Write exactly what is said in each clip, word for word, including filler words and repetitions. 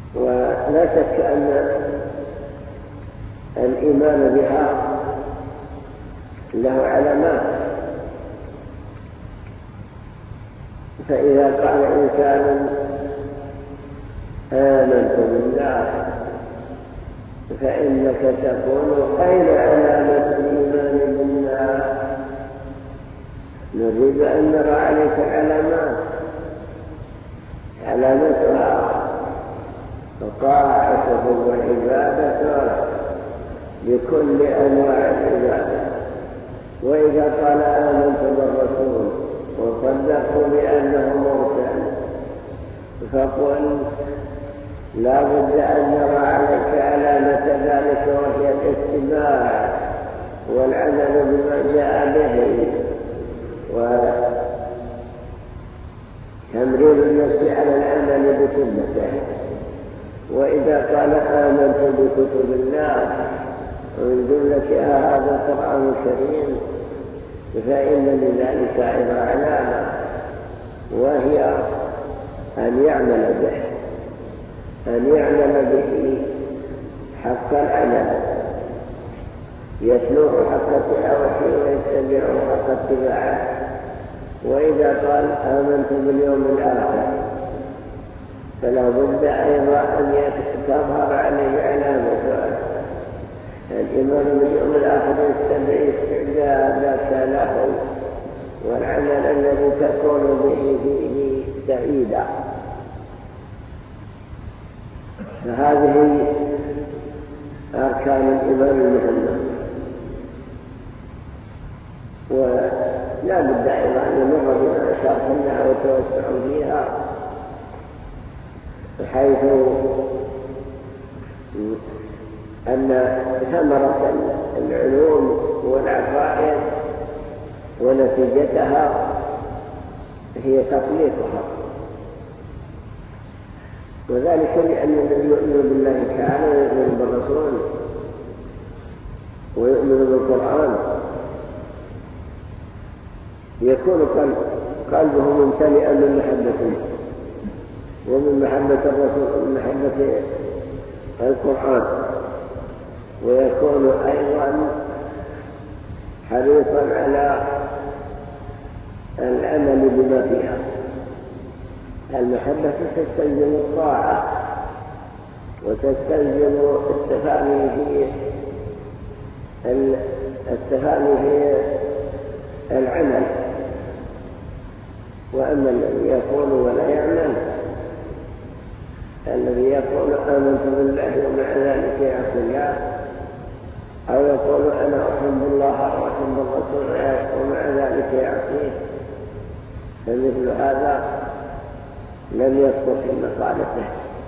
ولا شك أن الإيمان بها له علامات. فإذا قال إنسان آمنت بالله فإنك تقول أين علامة الإيمان بالله؟ نريد أن نرى عليك علامات. علامتها طاعته وعبادته بكل أنواع العبادة. وإذا قال آمنت بالرسول وصدقت بأنه مرسل فقل لا بد أن نرى عليك علامة ذلك، وهي الاتباع والعمل بما جاء به وتمرير النفس على العمل بسنته. وإذا قال آمنت بكتب الله ومن جملتها هذا القرآن الكريم فإن لذلك أيضا علامة، وهي أن يعمل به أن يعمل به حق العمل، يتلوه حق تلاوته ويتبعه حق اتباعه. وإذا قال آمنت باليوم الآخر فلا بد أيضا أن تظهر عليه علامة الإيمان باليوم الآخر يستدعي استعدادك له والعمل الذي تكون به فيه سعيدا. فهذه أركان الإيمان المهمة، ولا بد أيضا أن نمر بما شرحناها وتوسع فيها، بحيث أن ثمرة العلوم والعقائد ونتيجتها هي تطبيقها. وذلك لأن الذي يؤمن بالله تعالى ويؤمن بالرسول ويؤمن بالقرآن يكون قلبه ممتلئا من محبته ومن محبة الرسول ومن محبة القرآن، ويكون أيضا حريصا على العمل بما فيها. المحبة تستلزم الطاعة وتستلزم التفاني في التفاني في العمل. وأما الذي يقول ولا يعمل، الذي يقول آمنت بالله ومع ذلك يعصي الله، أو يقول أنا أحب الله وأحب الرسول ومع ذلك يعصيه، فمثل هذا لم يصدق في مقالته.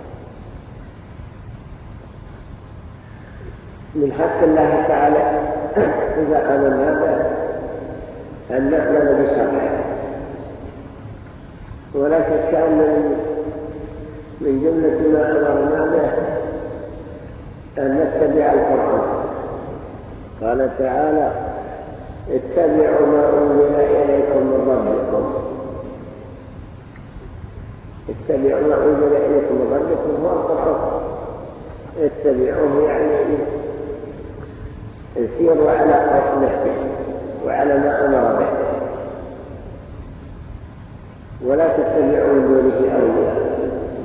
من حق الله تعالى إذا آمنا به أن نعمل بشرعه، ولا شك أن من جملة ما أمرنا به أن نتبع القرآن. قال تعالى اتبعوا ما أنزل إليكم من ربكم. اتبعوا ما أنزل إليكم من ربكم هو القرآن، اتبعوه يعني سيروا على نهجه وعلى ما أمر به، ولا تتبعوا من دونه أولياء.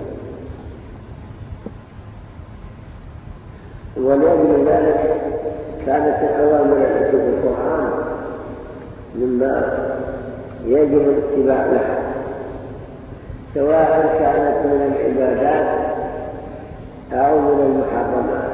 ولأجل ذلك كانت الأوامر التي في القرآن مما يجب الاتباع لها، سواء كانت من العبادات أو من المحرمات.